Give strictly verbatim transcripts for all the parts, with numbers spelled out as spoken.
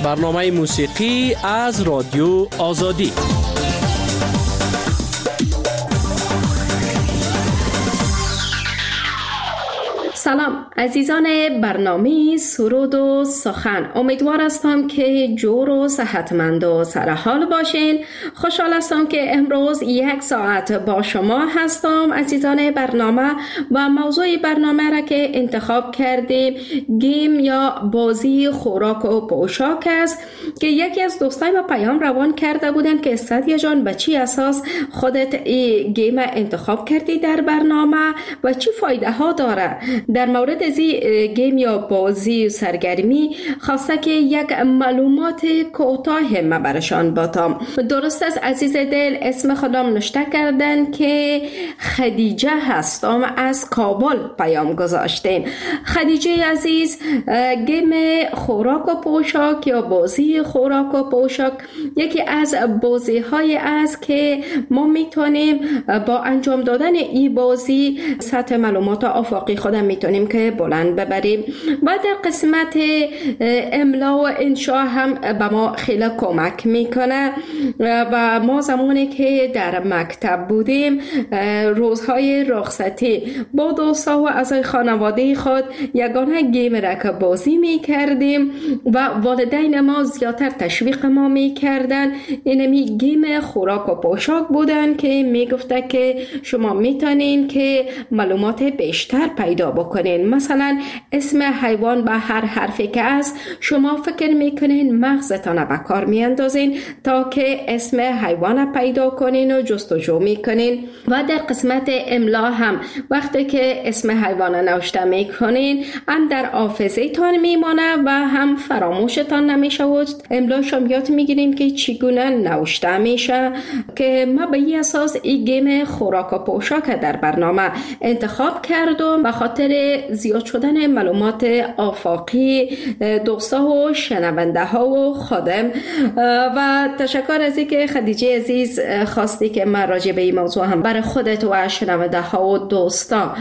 برنامه موسیقی از رادیو آزادی. سلام عزیزان برنامه سرود و سخن، امیدوار هستم که جور و صحتمند و سرحال باشین. خوشحال هستم که امروز یک ساعت با شما هستم عزیزان برنامه، و موضوع برنامه را که انتخاب کردیم گیم یا بازی خوراک و پوشاک است که یکی از دوستای ما پیام روان کرده بودن که سعدیه جان به چی اساس خودت این گیم انتخاب کردی در برنامه و چی فایده ها داره. در مورد از گیم یا بازی و سرگرمی خواسته که یک معلومات کوتاه ما برشان باتم. درست است عزیز دل، اسم خودم نوشته کردن که خدیجه هستم، از کابل پیام گذاشتین. خدیجه عزیز، گیم خوراک و پوشاک یا بازی خوراک و پوشاک یکی از بازی های است که ما میتونیم با انجام دادن این بازی سطح معلومات آفاقی خودم میتونیم که بلند ببریم و در قسمت املا و انشاء هم به ما خیلی کمک میکنه. و ما زمانی که در مکتب بودیم روزهای رخصتی با دوستا و اعضای خانواده خود یگانه گیم را که بازی میکردیم و والدین ما زیادتر تشویق ما میکردن اینمی گیم خوراک و پوشاک بودن که میگفته که شما میتونین که معلومات بیشتر پیدا بکنین. مثلا اسم حیوان با هر حرفی که است شما فکر میکنین مغزتان به کار میاندازین تا که اسم حیوان پیدا کنین و جستجو میکنین. و در قسمت املا هم وقتی که اسم حیوان نوشته میکنین هم در حافظه تان میمانه و هم فراموشتان نمیشه و املاش هم یاد میگیرین که چگونه نوشته میشه. که ما به این اساس این گیم خوراک و پوشاک در برنامه انتخاب کردم به خاطر زیاد شدن معلومات آفاقی دوستا و شنونده ها و خودم. و تشکر از اینکه خدیجه عزیز خواستی که من راجع به این موضوع هم برای خودت و شنونده ها و دوستا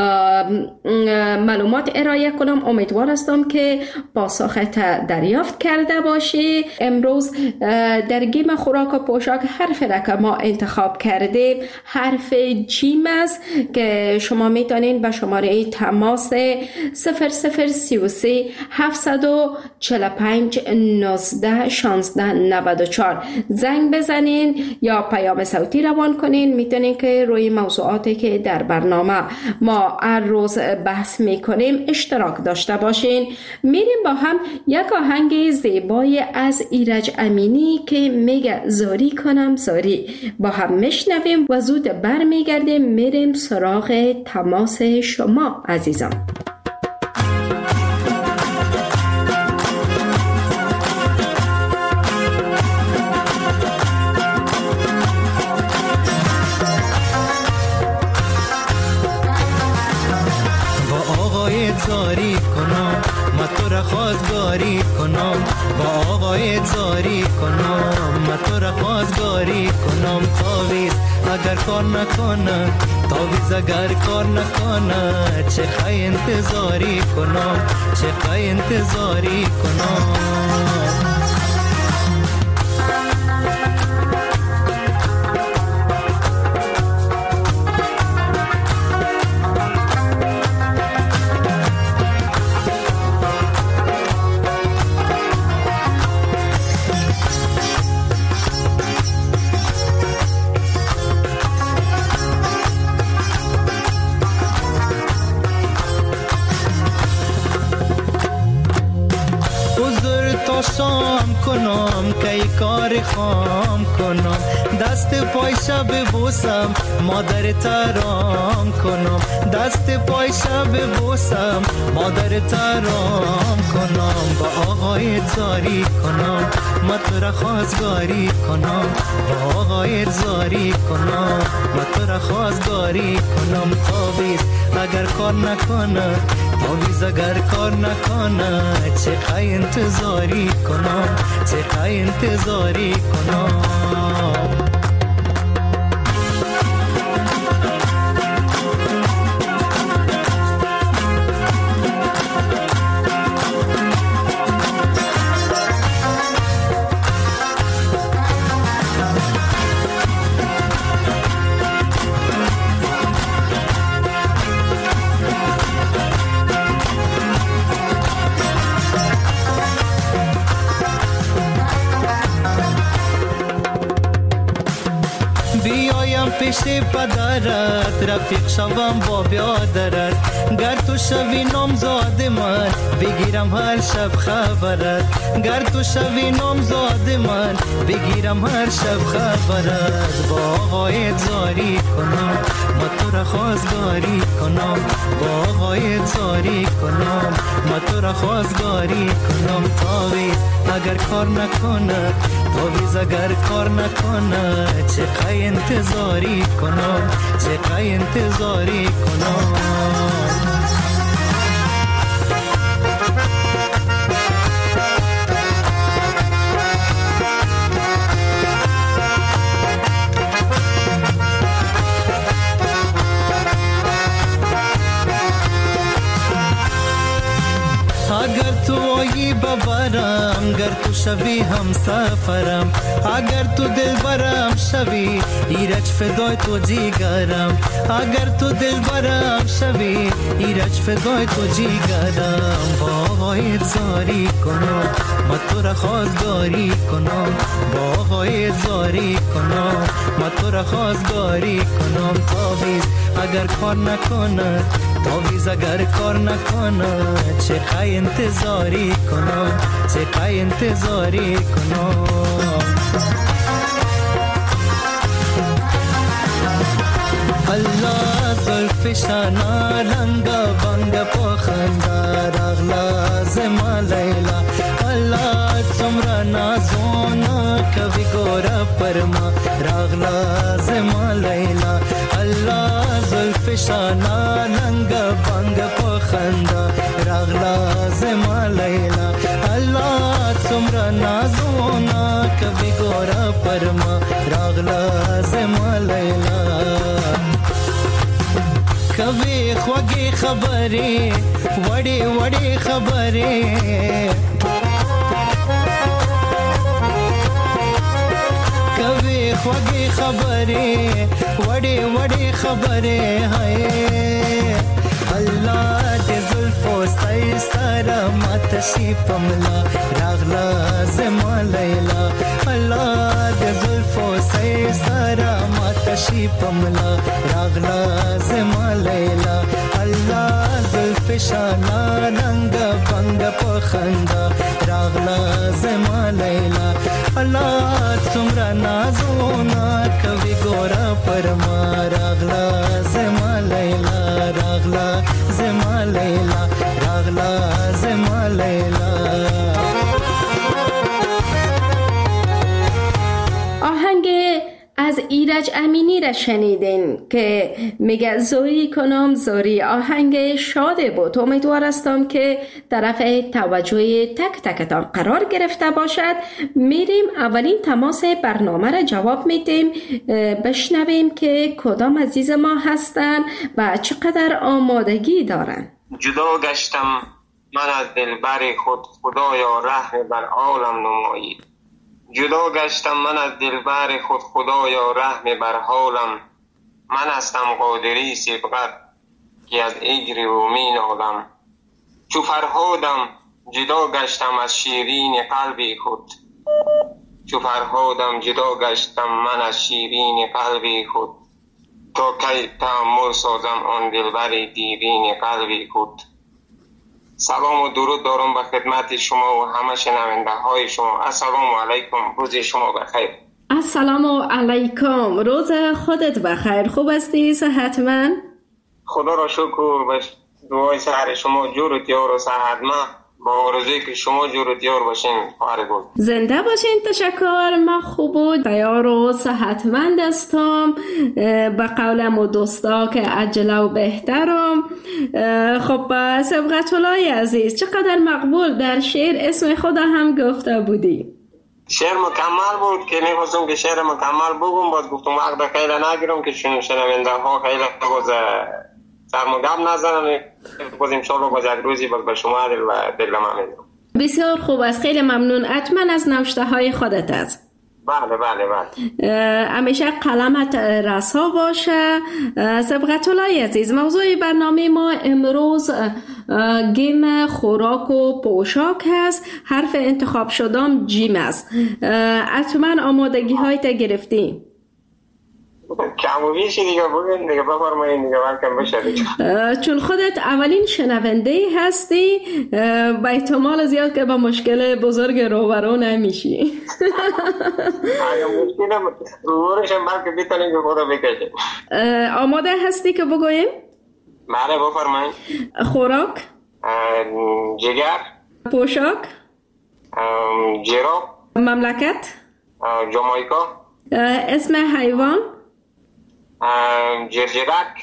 معلومات ارائه کنم. امیدوار هستم که پاسخت دریافت کرده باشی. امروز در گیم خوراک و پوشاک حرف را که ما انتخاب کردیم حرف جیم است که شما میتونین به شماره تماس صفر صفر سی و سه هفتصد و چهل و پنج نوزده شانزده نود و چهار زنگ بزنین یا پیام صوتی روان کنین. میتونین که روی موضوعاتی که در برنامه ما هر روز بحث میکنیم اشتراک داشته باشین. میریم با هم یک آهنگ زیبای از ایرج امینی که میگه زاری کنم زاری با هم میشنویم و زود بر میگردیم میریم سراغ تماس شما عزیزان. زاری کنم ما تو را خواستگاری کنم، با آقای زاری کنم ما تو را خواستگاری کنم. تاویز اگر کار نکنه، تاویز اگر کار نکنه، چه خواهی انتظاری کنم، چه خواهی انتظاری کنم. شام کنم که کار خام کنم، دست پای شب بوسم مادر ترام کنم، دست پای شب بوسم مادر ترام کنم. با آقای زاری کنم ما تو را خواستگاری کنم، با آقای زاری کنم ما تو را خواستگاری کنم. تاویز اگر کار نکنه، تاویز اگر کار نکنه، چه خواهی انتظاری کنم، چه خواهی انتظاری کنم. بیایم پیش پدرت، رفیق شوم با بیادرت. گر تو شوی نامزاد من، بگیرم هر شب خبرت. گر تو شوی نامزاد من، بگیرم هر شب خبرت. با آقایت زاری کنم، ما تو را خواستگاری کنم. با آقایت زاری کنم، ما تو را خواستگاری کنم. تاویز اگر کار نکنه، تاویز اگر کار نکنه، چقدر انتظاری کنم، چقدر انتظاری کنم. اگر تو آیی ببرم، گر تو شوی هم سفرم. اگر تو دل برم شوی، ایرج فدای تو جیگرم. اگر تو دل برم شوی، ایرج فدای تو جیگرم. با آقایت زاری کنم، ما تو را خواستگاری کنم. با آقایت زاری کنم، ما تو را خواستگاری کنم. تاویز اگر کار نکنه، تاویز اگر کار نکنه، چقدر انتظاری کنم، چقدر انتظاری کنم. الله زلفشانا رنگا بنگ پخنده، رغلا زما لیلا. الله تمرا نازونا کبھی گورا پرما، رغلا زما لیلا. الله زلفشانا رنگا بنگ پخنده، رغلا زما لیلا. الله تمرا نازونا کبھی گورا پرما، رغلا زما لیلا. کبھی خوږی خبرې، وړې وړې خبرې، کبھی خوږی خبرې، وړې وړې خبرې. هاي الله دې زلفو سای سره ماته شي پملا، راغلا زما لیلا. الله دې زلفو سای سره ماته شي پملا، راغلا زما لیلا. الله زلفشانا رنگ بنگ پخنده، راغلا زما لیلا. الله څومره نازونه کوي ګوره پر ما، راغلا زما لیلا. راغلا زما لیلا، راغلا زما لیلا. آهنگ از ایرج امینی را شنیدین که میگه زوری کنم زوری. آهنگ شاده بود. امیدوار هستم که طرف توجه تک تکتان قرار گرفته باشد. میریم اولین تماس برنامه را جواب میدیم، بشنویم که کدام عزیز ما هستن و چقدر آمادگی دارن. جدا گشتم من از دلبر خود، خدایا رحم بر عالم نمایی. جدا گشتم من از دلبر خود، خدایا رحم بر حالم. من هستم قادری سبقت که از اجر رومی نالم. چو فرهادم جدا گشتم از شیرین قلبی خود، چو فرهادم جدا گشتم من از شیرین قلبی خود. تا کی تأمل سازم آن دلبر دیرین قلبی خود. سلام و درود دارم به خدمت شما و همه شنونده های شما. السلام علیکم، روز شما بخیر. السلام علیکم، روز خودت بخیر. خوب هستی؟ صحتمند؟ خدا را شکر. به دعای سحر شما جور و تیار و صحتمند، با آرزویی که شما جور و تیار باشین. خواهر گل زنده باشین. تشکر. ما خوب و تیار و صحتمند هستم. به قولم و دوستا که عجله و بهترم. خب سبقت الله عزیز، چقدر مقبول در شعر اسم خدا هم گفته بودی. شعر مکمل بود که نمیخواستم که شعر مکمل بگم، باز گفتم وقت خیلی نگیرم که شنونده ها خیلی باز سرمگم نزنن. باز انشاءالله باز یک روزی باز به شما دل و دلم میدم. بسیار خوب است، خیلی ممنون. حتما از نوشته های خودت است. بله بله بله. همیشه قلمت رسا باشه. سبقت الله عزیز، موضوع برنامه ما امروز گیم خوراک و پوشاک هست. حرف انتخاب شدم جیم است. حتما آمادگی هایت گرفتی؟ کم و بیشی دیگه بگین دیگه، بفرمایین دیگه بلکم بشه دیگه. چون خودت اولین شنونده هستی، با احتمال زیاد که با مشکل بزرگ روبرو نمیشی. اگه مشکل روبروشم بلکه بیتونیم که خدا بکشه. آماده هستی که بگویم؟ بله بفرمایین. خوراک؟ جگر. پوشاک؟ جراب. مملکت؟ جامائیکا. اسم حیوان؟ جرجرک.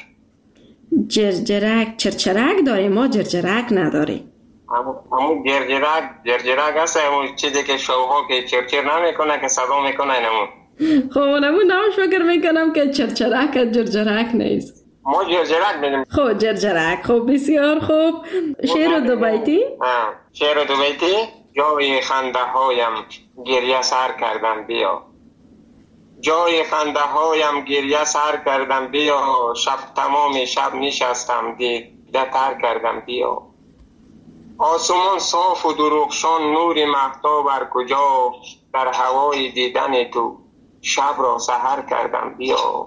جرجرک. چرچرک داریم، ما جرجرک نداریم. همون جرجرک جرجرک هست، همون چیزی که شوها که چرچر نمیکنه که صدا میکنه همون. خب اونمون نامش فکر میکنم که چرچرک جرجرک نیست. ما جرجرک میدیم. خب جرجرک. خب بسیار خوب. شعر دو بیتی؟ شعر دو بیتی. جای خنده هایم گریه سر کردم بیا، جای خنده هایم گریه سر کردم بیا، شب تمام شب نشستم دیده تر کردم بیا. آسمان صاف و درخشان نور مهتاب بر کجا، در هوای دیدن تو شب را سحر کردم بیا،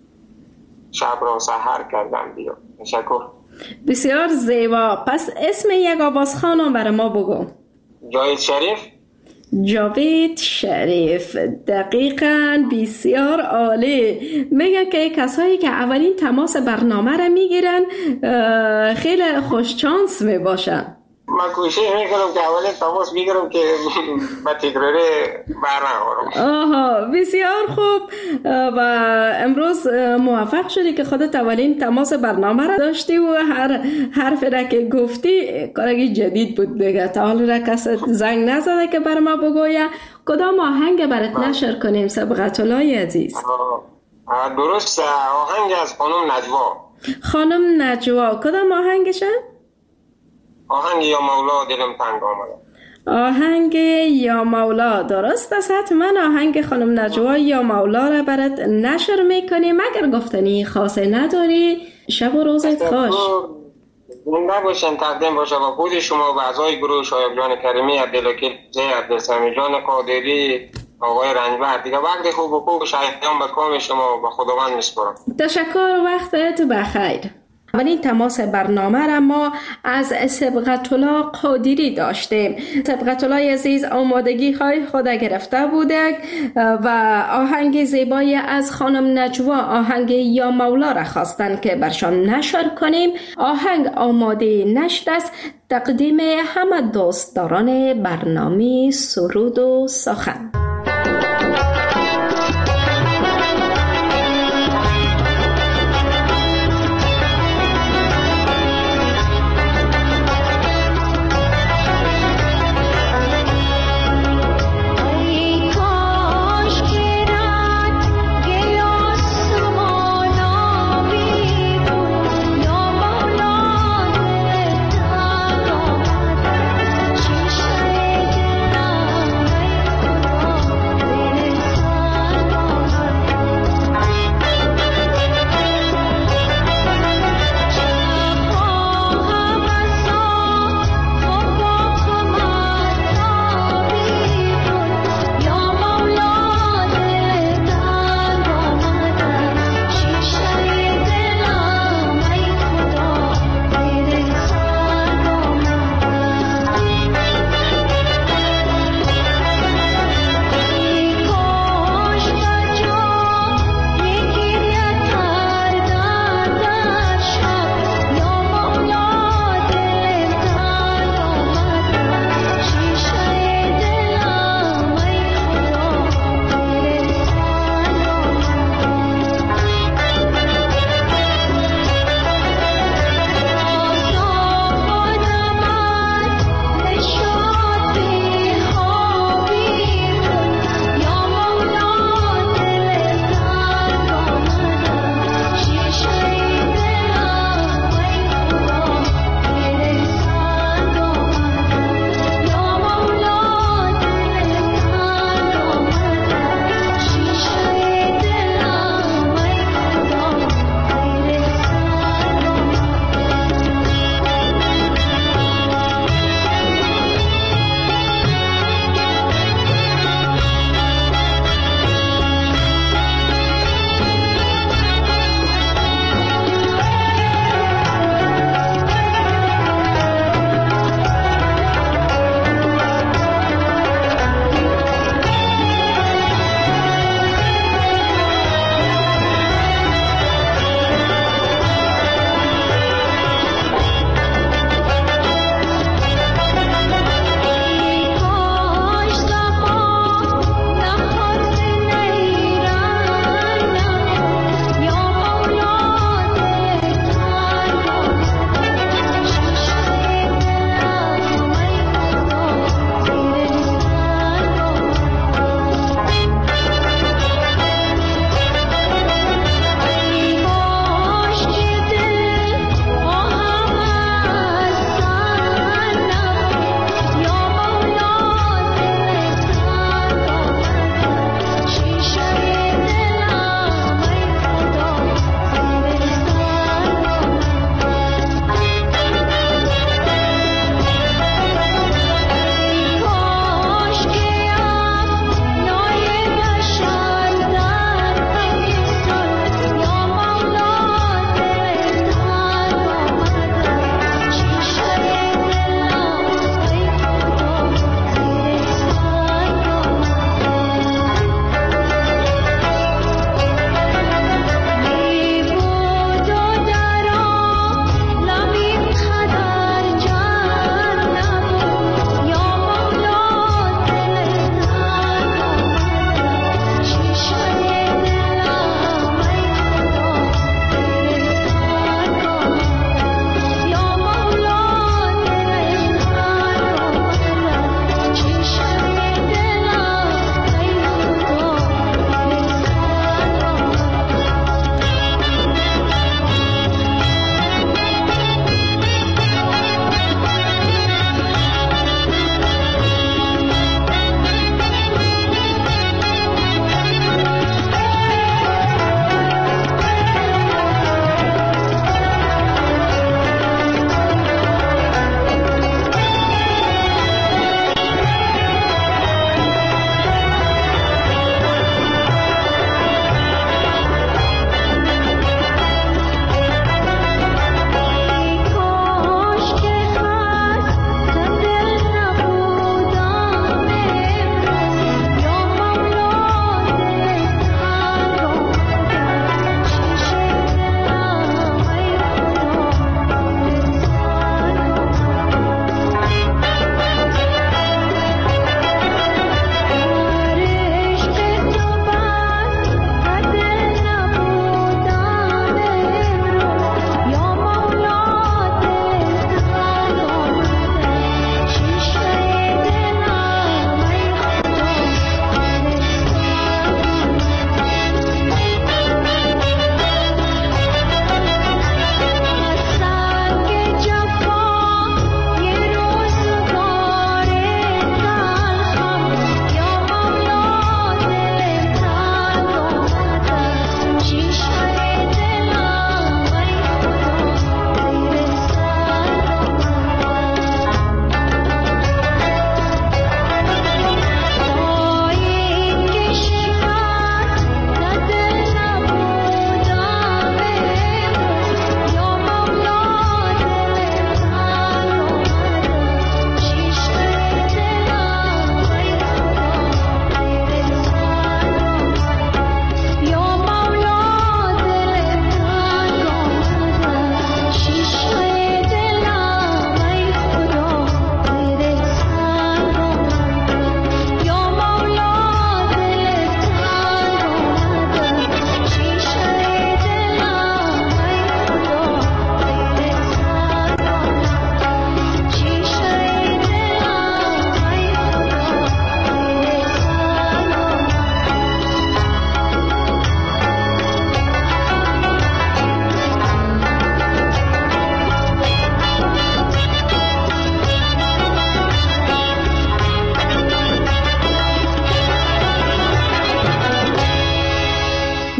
شب را سحر کردم بیا. تشکر. بسیار زیبا. پس اسم یک آواز خانم برای ما بگو. جاوید شریف. جاوید شریف. دقیقاً. بسیار عالی. میگه که کسایی که اولین تماس برنامه را میگیرن خیلی خوشچانس میباشن. من کوشش میکنم که اولین تماس میگیرم که با تکراری برنامه. آها بسیار خوب. و امروز موفق شدی که خودت اولین تماس برنامه را داشتی و هر حرف را که گفتی کارگی جدید بود دیگه. تا حال را کس زنگ نزده که بر ما بگویه کدام آهنگ برات نشر کنیم سبقت الله عزیز؟ درست، آهنگ از خانم نجوا. خانم نجوا. کدام آهنگشه؟ آهنگ یا مولا دلم تنگ آمده. آهنگ یا مولا. درست است. حتما آهنگ خانم نجوا یا مولا را برات نشر میکنیم. اگر گفتنی خاصه نداری شب و روزت خوش. زنده باشین، تقدیم باشه با خود شما و اعضای گروه شایب جان کریمی، عبدالوکیل عبدالسمی جان قادری، آقای رنجبر دیگه. وقت خوب و خوب شایدان به کام شما و خداوند میسپارم. تشکر. وقتت بخیر. اولین تماس برنامه را ما از سبقت الله قادری داشتیم. سبقت الله عزیز آمادگی های خود گرفته بوده و آهنگ زیبایی از خانم نجوا، آهنگ یا مولا را خواستن که برشان نشر کنیم. آهنگ آماده نشد است. تقدیم همه دوستداران برنامه سرود و سخن. Oh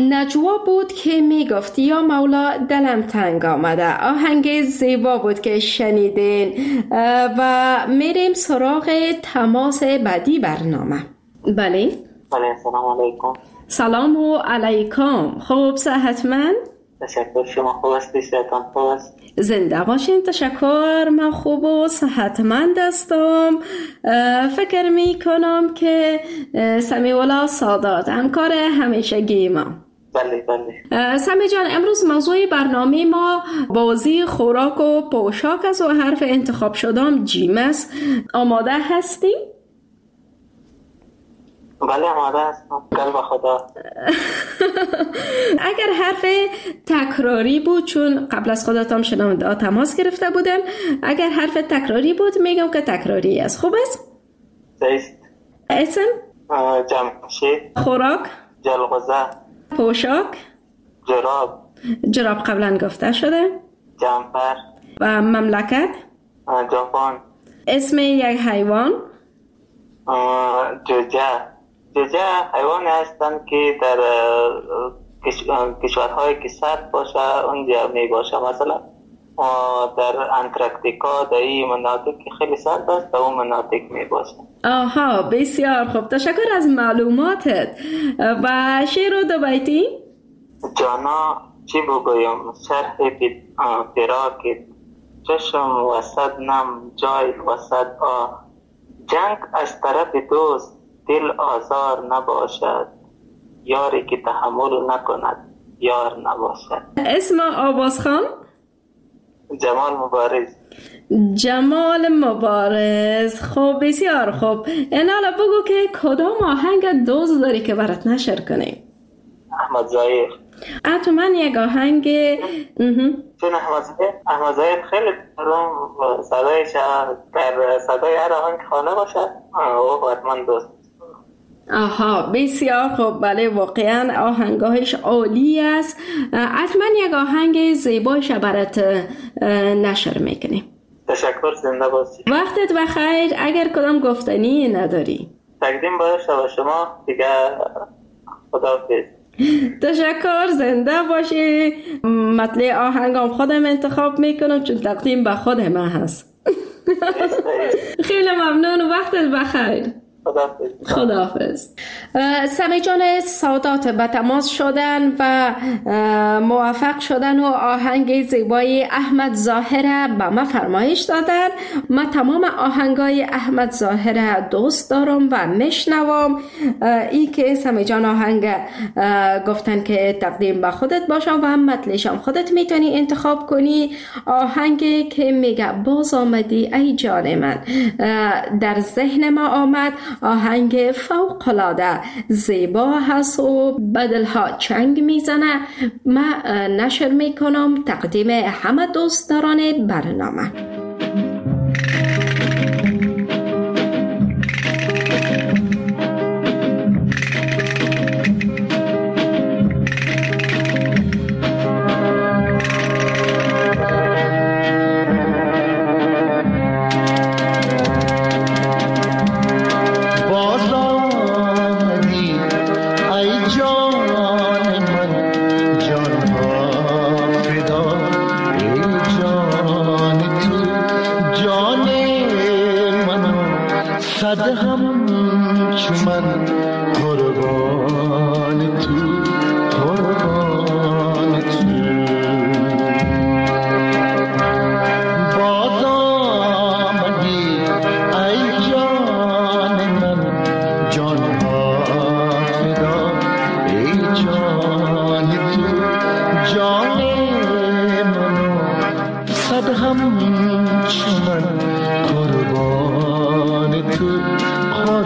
نجوا بود که می گفت یا مولا دلم تنگ آمده. آهنگ زیبا بود که شنیدین و میریم سراغ تماس بعدی برنامه. بله بله سلام علیکم. سلام و علیکم. خوب صحتمند؟ تشکر. شما خوب هستی؟ صحتان خوب است؟ زنده باشین. تشکر. من خوب و صحتمند هستم. فکر می کنم که سمیع الله سادات همکار همیشگی ما. بله بله. سمیع جان، امروز موضوع برنامه ما بازی خوراک و پوشاک است و حرف انتخاب شدم جیم است. آماده هستی؟ بله آماده هستم. قلب خدا. اگر حرف تکراری بود، چون قبل از خودتم شنونده تماس گرفته بودم، اگر حرف تکراری بود میگم که تکراری است. خوب است؟ زیست. اسم؟ جمشید. خوراک؟ جلغوزه. پوشاک؟ جراب. جراب قبلا گفته شده. جمپر. و مملکت؟ ژاپن. اسم یک حیوان؟ جوجه. جوجه حیوانی هستند که در کشورهایی که سرد باشه اونجا می باشه. مثلا در انتارکتیکا در این مناطق خیلی سرد است، در اون مناطق می باشه. آها، بسیار خوب. تشکر از معلوماتت. و شعر و دو بیتی؟ جانا چی بگویم، شرح فراقت، چشم وسط نم جای وسط آه، جنگ از طرف دوست دل آزار نباشد، یاری که تحمل نکند یار نباشد. اسم آواز خان؟ جمال مبارز. جمال مبارز. خب بسیار خوب. این حالا بگو که کدام آهنگ دوست داری که برات نشر کنیم؟ احمد ظاهر. حتما یک آهنگ. چون احمد ظاهر احمد ظاهر خیلی دارم صدایش در صدای هر آهنگ خانه باشد او حتما دوست. آها بسیار خوب. بله واقعا آهنگاهش عالی است. حتما یک آهنگ زیبایش برات نشر میکنیم. تشکر. زنده باشی. وقتت بخیر. اگر کدام گفتنی نداری تقدیم باشه و شما دیگه خداحافظ. تشکر. زنده باشی. مطلع آهنگام خودم انتخاب میکنم چون تقدیم به خود من هست. خیلی ممنون و وقتت بخیر. خداحافظ. خداحافظ. سمیع جان سادات به تماس شدن و موفق شدن و آهنگ زیبای احمد ظاهر به ما فرمایش دادن. من تمام آهنگای احمد ظاهر دوست دارم و میشنوم. ای که سمیع جان آهنگ گفتن که تقدیم به خودت باشه و هم مطلعشم خودت میتونی انتخاب کنی. آهنگی که میگه باز آمدی ای جان من در ذهن ما آمد. آهنگ فوق‌العاده زیبا هست و بدلها چنگ میزنه. من نشر میکنم تقدیم همه دوستداران برنامه. هم چون قربان تو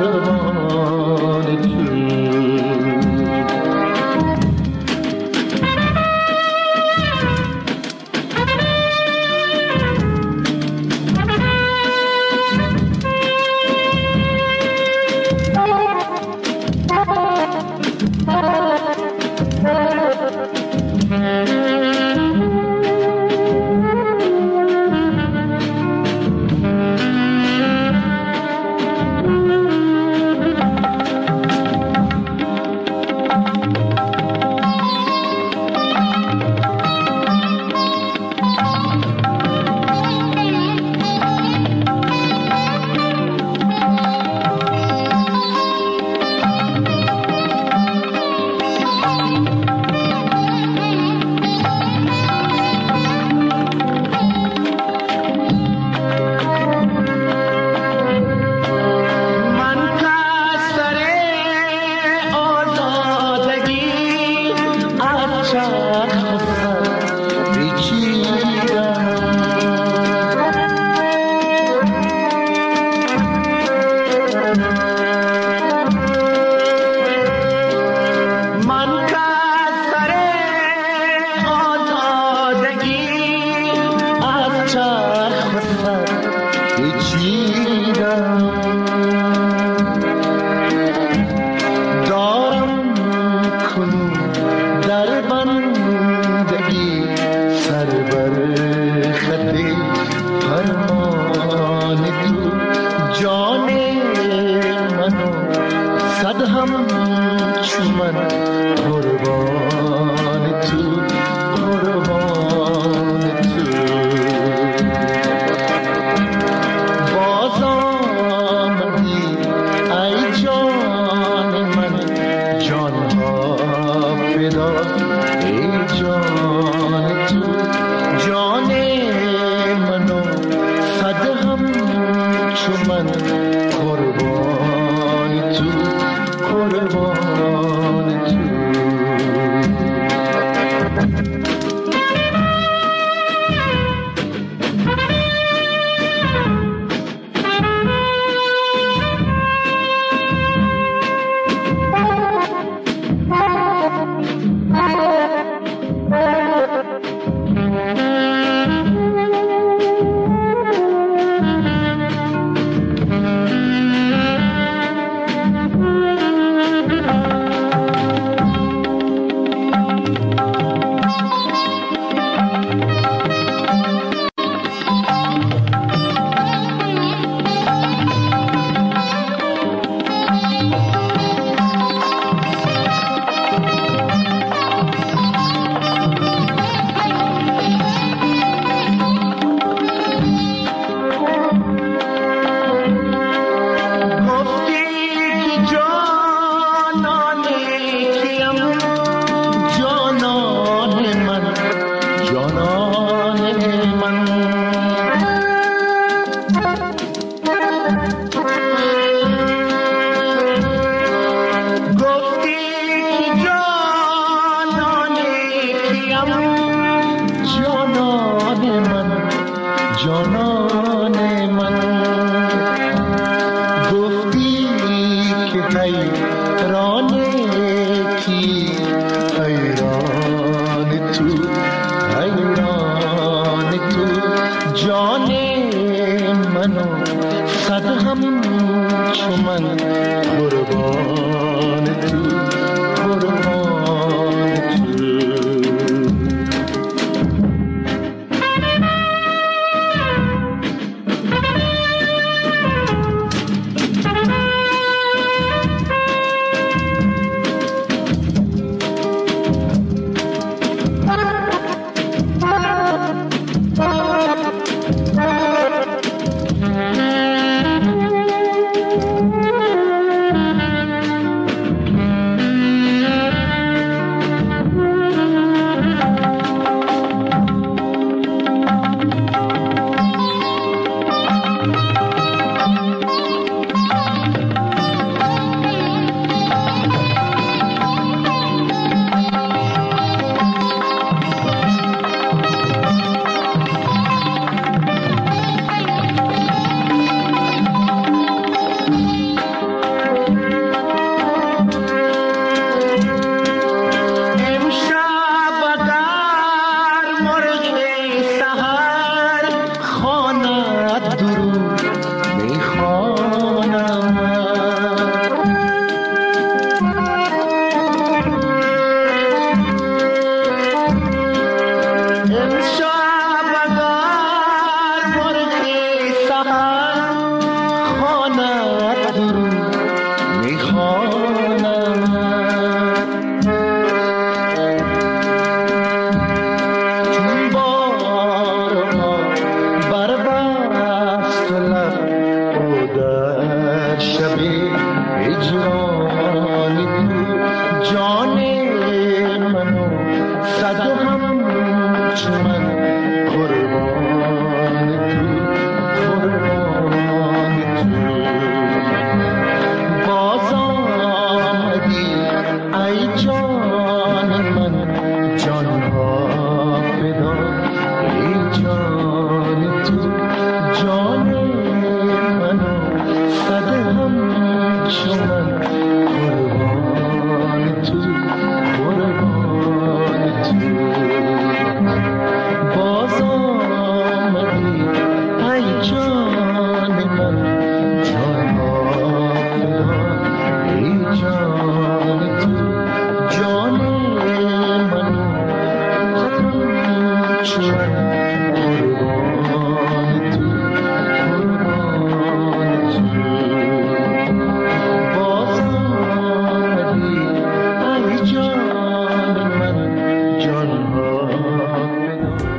چرخ و سر پیچیدم.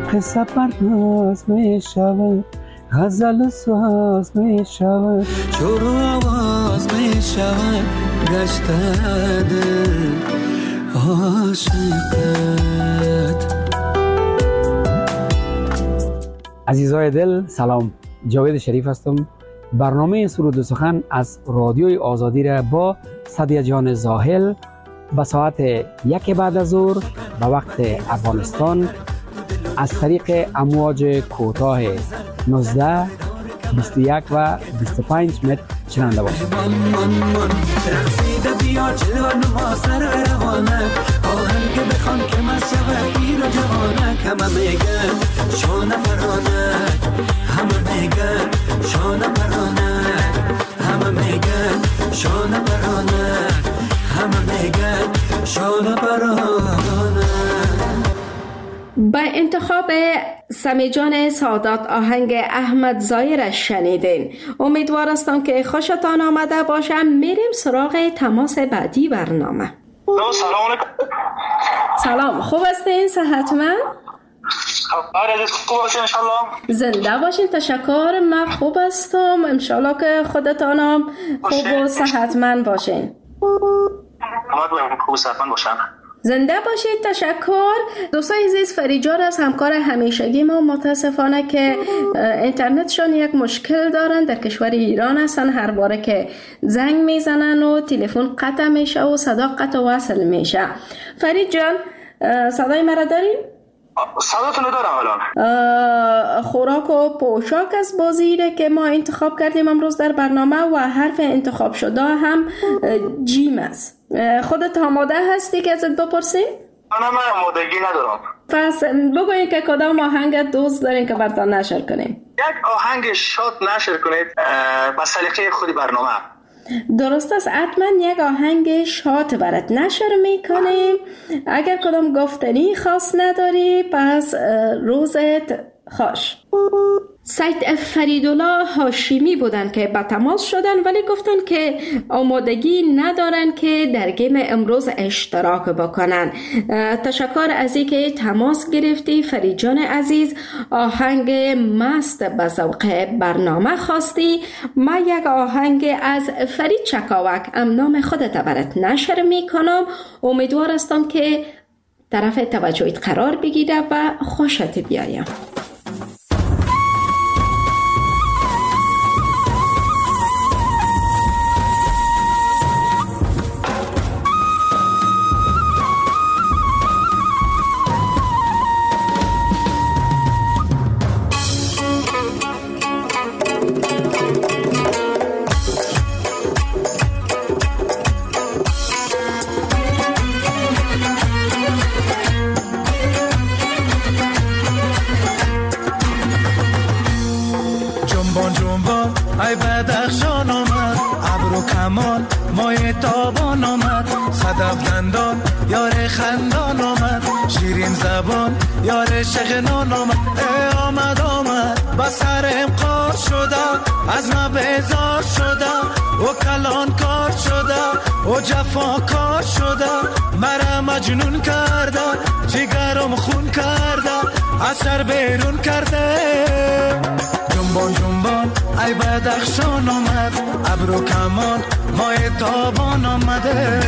قصه پرداز می شود، غزل ساز می شود، شور و آواز می شود، گشته دل عاشقت. عزیزای دل سلام، جاوید شریف هستم. برنامه سرود و سخن از رادیوی آزادی را با صدیه جان زاهل به ساعت یک بعد از ظهر به وقت افغانستان از طریق امواج کوتاه نوزده، بیست و یک و بیست و پنج متر شنونده باشید. رقصیده بیا جلوه نما سر روانک، آهنگ بخوان که مصبه گیر و جوانک. همه میگن شانه پرانک، همه میگن شانه پرانک، همه میگن شانه پرانک، همه میگن شانه پرانک. با انتخاب سمی جان سادات آهنگ احمد زایر شنیدین. امیدوار هستم که خوشتان آمده باشه. میریم سراغ تماس بعدی برنامه. سلام علیکم. سلام، خوب هستین؟ صحتمند؟ آره خوب باشین انشالله. زنده باشین. تشکر، من خوب هستم. انشالله که خودتانم خوب و صحتمند باشین. امیدوارم خوب و صحتمند باشم. زنده باشید. تشکر. دوستای عزیز، فریجان از همکار همیشگی ما متاسفانه که اینترنتشون یک مشکل دارن، در کشور ایران هستن. هر باره که زنگ میزنن و تلفن قطع میشه و صدا قطع وصل میشه. فرید جان، صدای مرا دارین؟ صداتون دارم الان. خوراک و پوشاک از بازیره که ما انتخاب کردیم امروز در برنامه و حرف انتخاب شده هم جیم است. خودت آماده هستی که ازت بپرسیم؟ نه، من آمادگی ندارم. پس بگوین که کدام آهنگ دوست دارین که براتون نشر کنیم. یک آهنگ شاد نشر کنید با سلیقه خود برنامه. درست است، حتما یک آهنگ شاد برات نشر میکنیم. اگر کدام گفتنی خاص نداری پس روزت خوش. سید فریدالله هاشمی بودن که با تماس شدن، ولی گفتن که آمادگی ندارن که در گیم امروز اشتراک بکنن. تشکر از اینکه تماس گرفتی فرید جان عزیز. آهنگ مست به ذوق برنامه خواستی. من یک آهنگ از فرید چکاوک ام نام خودت برات نشر میکنم. امیدوار هستم که طرف توجهت قرار بگیره و خوشت بیایم. ای بدخشان آمد، ابرو کمان مای تابان آمد، صدف دندان یار خندان آمد، شیرین زبان یار شغنان آمد. ای آمد آمد با سرم قار شده، از ما بیزار شده، و کلان کار شده، و جفا کار شده، مرا مجنون کرده، جگرم خون کرده، از سر بیرون کرده. جنبان جنبان ای بدخشان آمد، ابرو کمان مای تابان آمده.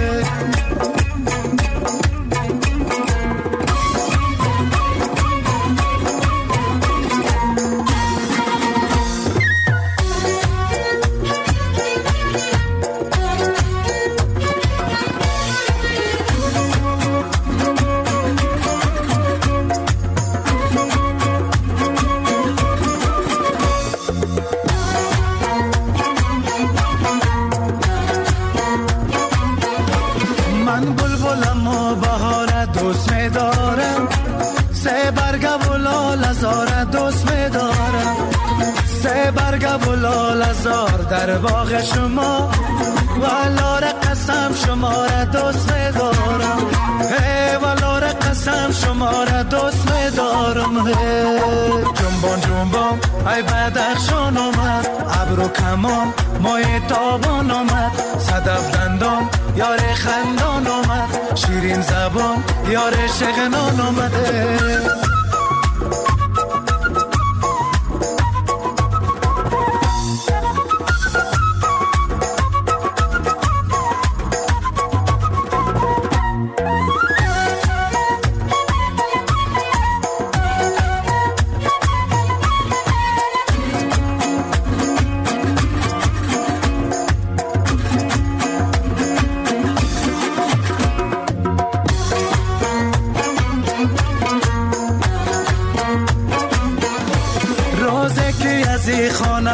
در باغ شما والار قسم شما را دوست می‌دارم، ای والار قسم شما را دوست می‌دارم. جنبان جنبان ای بدخشان آمد، ابرو کمان مای تابان آمد، صدف دندان یار خندان آمد، شیرین زبان یار شغنان آمده.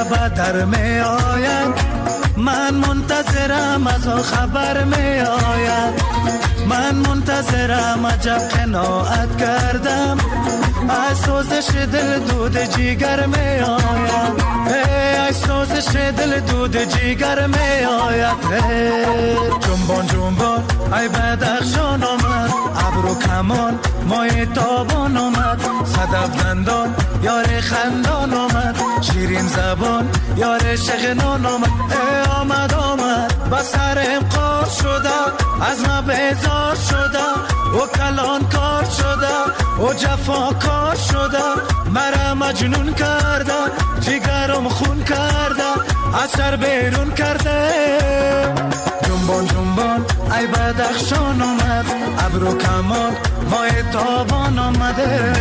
شب در می آید من منتظرم از آن خبر می آید من منتظرم عجب قناعت کردم از سوزش دل دود جیگر می آید از سوزش دل دود جیگر می آید جنبان جنبان ای بدخشان آمد ابرو کمان مای تابان آمد صدف دندان یار خندان آمد شیرین زبان یار شغنان آمد ای آمد آمد بسرم قار شده از ما بیزار شده و کلان کار شده و جفا کار شده مرا مجنون کرده جگرم خون کرده از سر بیرون کرده جنبان جنبان ای بدخشان آمد ابرو کمان مای تابان آمده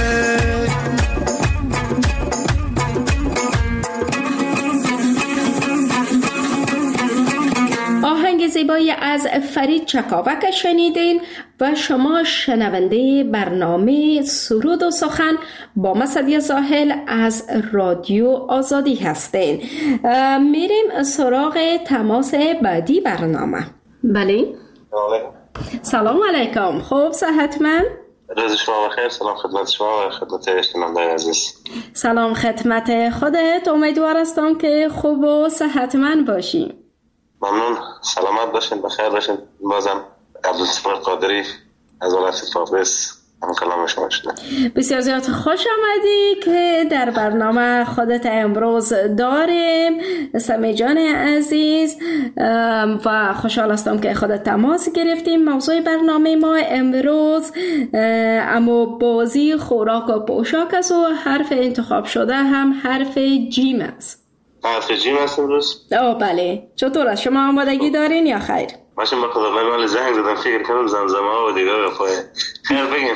آهنگ زیبایی از فرید چکاوک شنیدین و شما شنونده برنامه سرود و سخن با من سدیه زاهل از رادیو آزادی هستین. میریم سراغ تماس بعدی برنامه. بله سلام علیکم، خوب صحتمند؟ روز شما بخیر. سلام خدمت شما و خدمت شنوندگان عزیز. سلام خدمت خودت، امیدوار هستم که خوب و صحتمند باشی. ممنون، سلامت باشین، بخیر باشین. بازم عبدالصبر قادری از ولایت فاقس هم کلام شما شده. بسیار زیاد خوش آمدی که در برنامه خودت امروز داریم سمی جان عزیز و خوشحال هستم که خودت تماس گرفتیم. موضوع برنامه ما امروز اما بازی خوراک و پوشاک است و حرف انتخاب شده هم حرف جیم است. حرف جیم است امروز؟ آه بله. چطور است؟ شما آمادگی دارین یا خیر؟ ماشین با خدا من مال زنگ زدم فکر کنم زمزمه ها و دیگه بخواه خیر بگیم.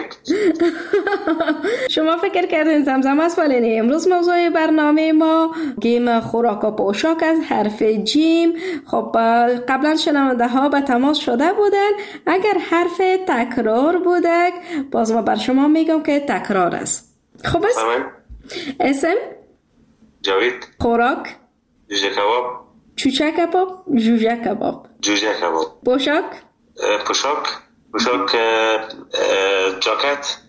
شما فکر کردین زمزمه است ولی نه. امروز موضوع برنامه ما گیم خوراک و پوشاک از حرف جیم. خب قبلا شنونده ها به تماس شده بودن. اگر حرف تکرار بوده باز ما بر شما میگم که تکرار است. خب است؟ اسم؟ جاوید. خوراک؟ جوجه کباب. چوچه کباب؟ جوجه کباب. جوجه کباب. پوشاک؟ پوشاک پوشاک جاکت.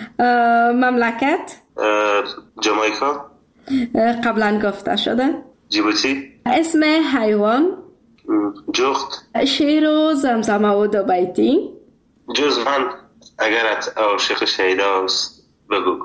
مملکت؟ جامائیکا. قبلا گفته شده. جیبوتی. اسم حیوان؟ جغد. شعر و زمزمه و دو بیتی. جز من اگرت عاشق شیداست بگو.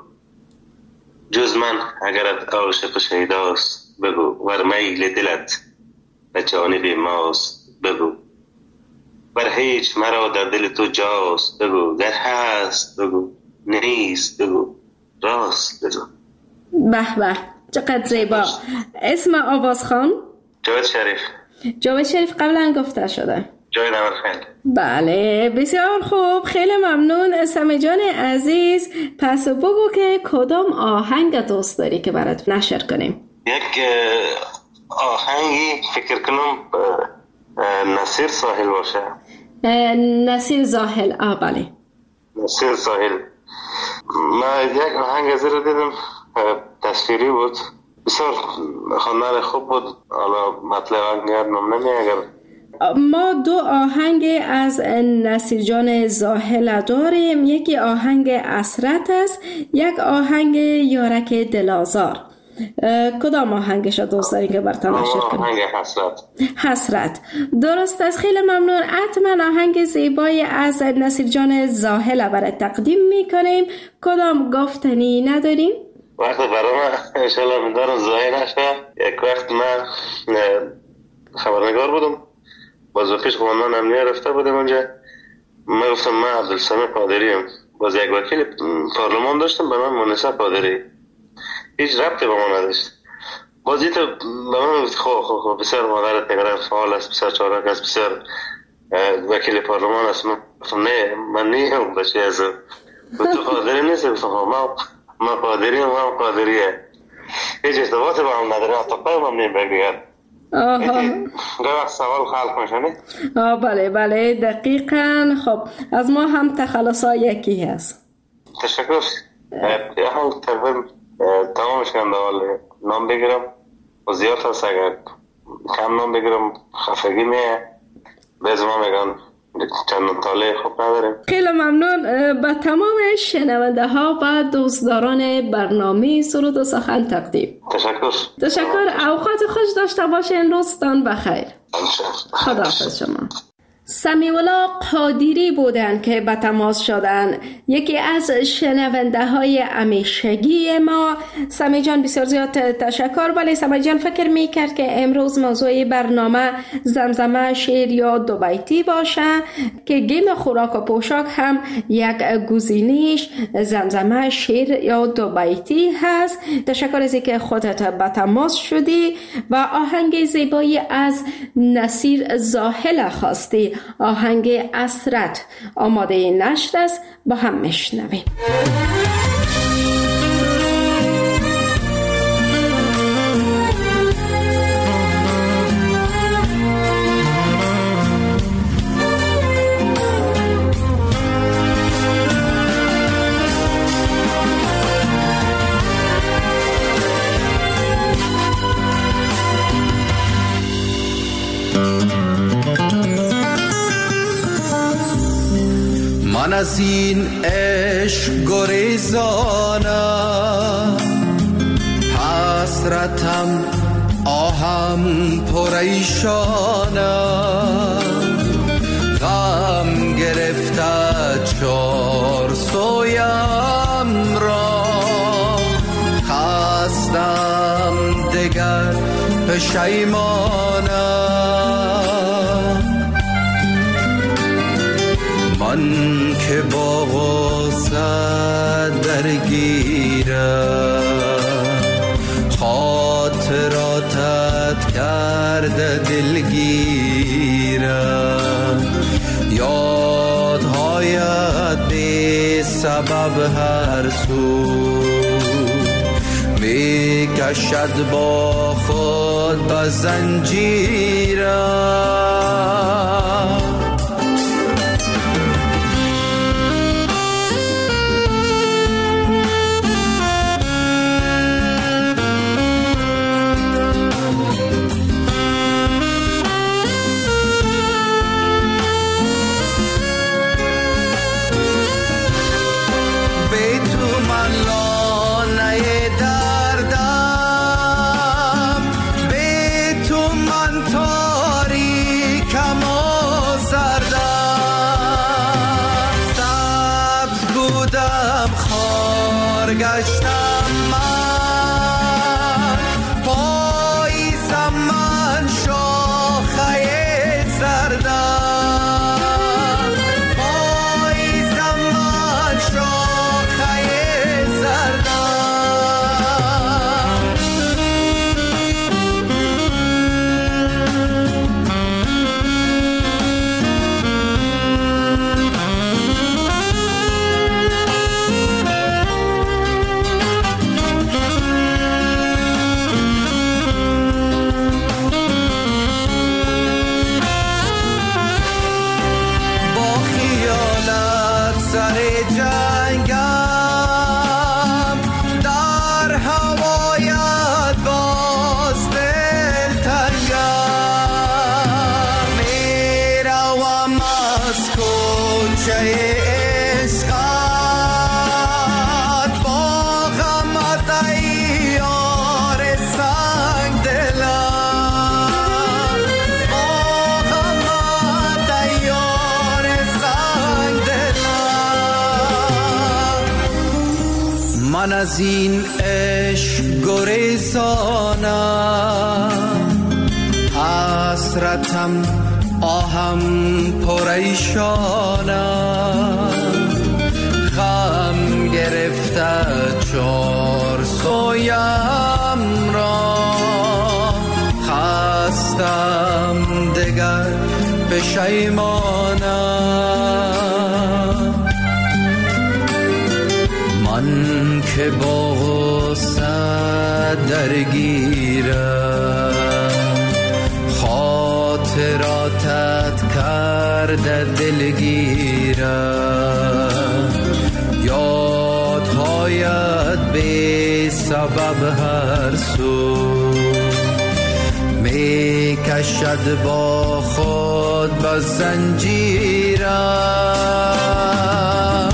جز من اگرت عاشق شیداست بگو. ور میل دلت به جانب ماست بگو. ور هیچ مرا در دل تو جاست بگو. گر هست بگو، نیست بگو، راست بگو. به به چقدر زیبا. اسم آوازخوان؟ جاوید شریف. جاوید شریف قبلا گفته شده. جاوید امرخیل. بله بسیار خوب، خیلی ممنون سمی جان عزیز. پس بگو که کدام آهنگ دوست داری که برات نشر کنیم؟ یک آهنگی فکر کنم نصیر ساحل باشه. نصیر ساحل. آه بله نصیر ساحل. من یک آهنگ از رو دیدم تصویری بود، بسیار خواندن خوب بود. حالا مطلب آهنگ نام نمی اگر ما دو آهنگ از نصیر جان زاهل داریم. یکی آهنگ اسرت است، یک آهنگ یارک دلازار. کدام آهنگش دوست داری که براتون نشر کنیم؟ آهنگ حسرت. حسرت درست است، خیلی ممنون. حتما آهنگ زیبایی از نصیر جان زاهل برای تقدیم میکنیم. کدام گفتنی نداریم؟ وقت برای من انشالله میدارم زایی نشه. یک وقت من خبرنگار بودم، باز پیش قوانان امنیه رفته بودم اونجا. من گفتم من عبدالسمی قادریم، باز یک وکیل پارلمان داشتم به من مونسه قادری، هیچ ربطی با من نداشت. باز تو به من گفت خب خب خب بسیار مادرت نگران فعال است، بسیار چارک است، بسیار وکیل پارلمان است. من گفتم نه من نیم بچه از تو قادری نیست. گفتم من من قادریم، من قادریه، هیچ ارتباطی با هم نداره، حتی قایم هم نیم بگیرد. آها گاه سوال خلق میشنی؟ آه بله بله دقیقاً. خب از ما هم تخلص ها یکی هست. تشکر. یه هم تقریبا تمامش کنم دوال نام بگیرم. و زیاد هست، اگر کم نام بگیرم خفگی میه. بعض ما میگن چند طاله خوب نداریم. خیلی ممنون. به تمام شنونده ها و دوستداران برنامه سرود و سخن تقدیم تشکر. تشکر. اوقات خوش داشته باشین. روزتان بخیر. خداحافظ شما. سمیع‌الله قادری بودند که به تماس شدند، یکی از شنونده های همیشگی ما. سمی جان بسیار زیاد تشکر. ولی سمی جان فکر می کرد که امروز موضوع برنامه زمزمه، شعر یا دو بیتی باشه که گیم خوراک و پوشاک هم یک گزینش زمزمه، شعر یا دو بیتی هست. تشکر از اینکه خودت به تماس شدی و آهنگ زیبایی از نصیر زاهل خواستی. آهنگ اسرت آماده نشت است، با هم میشنویم. من از این عشق گریزانم، حسرتم آهم پریشانم، غم گرفته چار سویم را، خستم دگر پشیمانم. من که با غصه درگیرم، خاطراتت کرده دلگیرم، یادهایت بی سبب هر سو می کشد با خود به زنجیرم. گشتم من، پاییزم من شاخه زردم، پاییزم من شاخه زردم. من از این عشق گریزانم، حسرتم آهم پریشانم، غم گرفته چار سویم را، خستم دگر پشیمانم. من که با غصه درگیرم، خاطراتت کرده دلگیرم، یادهایت بی سبب هر سو می کشد با خود با زنجیرم.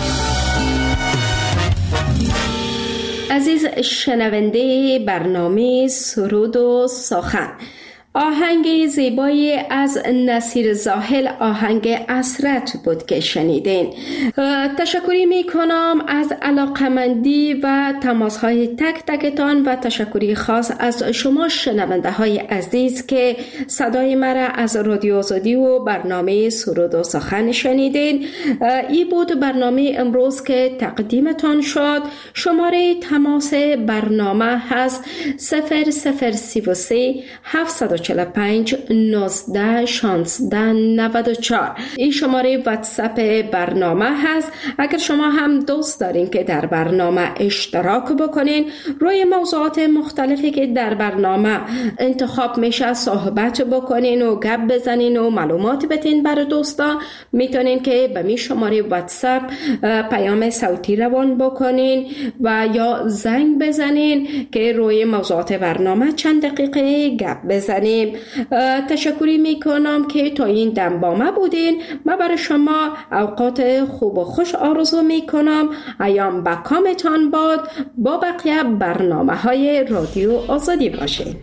عزیز شنونده برنامه سرود و سخن، آهنگ زیبایی از نصیر زاهل، آهنگ اسرت بود که شنیدین. تشکری می کنم از علاقمندی و تماس های تک تکتان و تشکری خاص از شما شنونده های عزیز که صدای مرا از رادیو آزادی و برنامه سرود و سخن شنیدین. ای بود برنامه امروز که تقدیمتان شد. شماره تماس برنامه هست صفر صفر سی و سه هفتصد و چهل و پنج نوزده شانزده نود و چهار. این شماره واتساپ برنامه هست. اگر شما هم دوست دارین که در برنامه اشتراک بکنین، روی موضوعات مختلفی که در برنامه انتخاب میشه صحبت بکنین و گپ بزنین و معلومات بتین برای دوستان، میتونین که به می شماره واتساپ پیام صوتی روان بکنین و یا زنگ بزنین که روی موضوعات برنامه چند دقیقه گپ بزنیم. تشکری میکنم که تا این دم با ما بودین. من برای شما اوقات خوب و خوش آرزو میکنم. ایام بکامتان باد. با بقیه برنامه های رادیو آزادی باشین.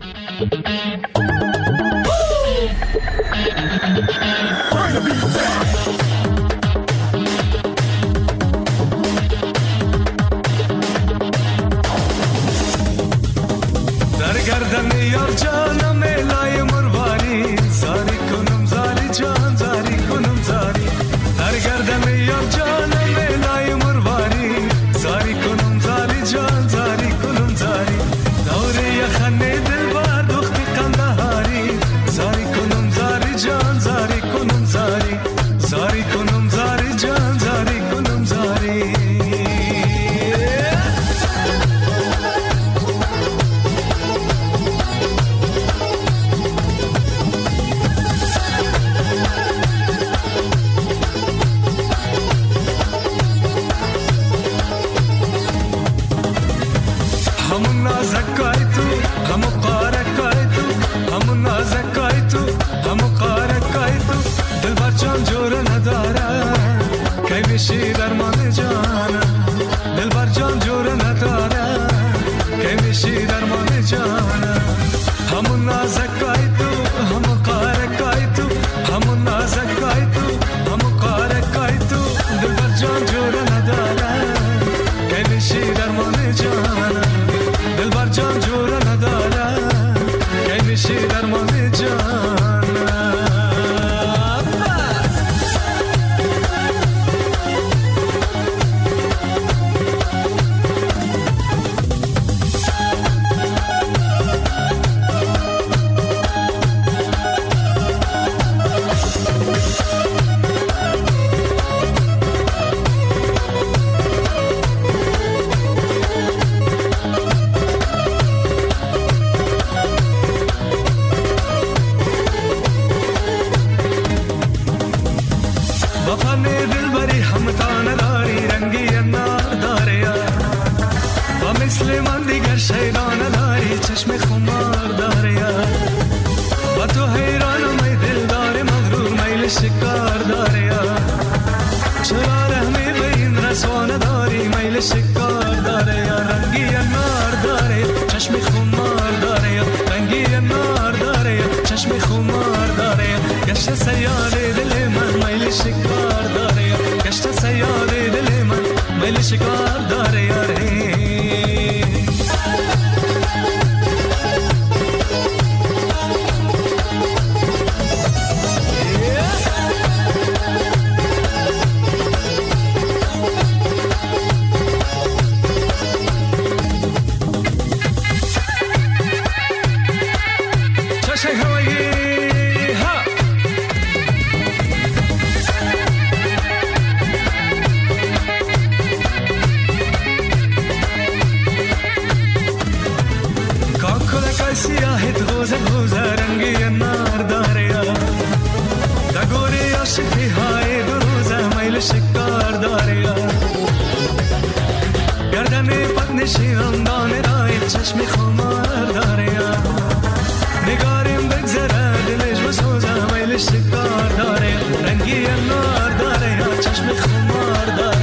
در گردن یار جانم لای مرواری، زاری کنم زاری جان زاری کنم زاری. در گردن یار جانم لای مرواری، زاری کنم زاری جان زاری کنم زاری. دوره یخنه دل بر دختی قندهاری، زاری کنم زاری جان زاری کنم زاری. زاری کنم زاری جان زاری کنم زاری. کیمیشی درمان جانم دل بر جان جور نداره، کیمیشی درمان جانم. همون نازکای تو همون قارکای تو، همون نازکای تو همون قارکای تو، دل بر جان جور نداره، کیمیشی درمان جانم. دل بر جان جور نداره، کیمیشی درمان جانم. نگاریم بگذره دلش بسوزه میلش شکار داره رنگی نار داره یا چشم خمار داره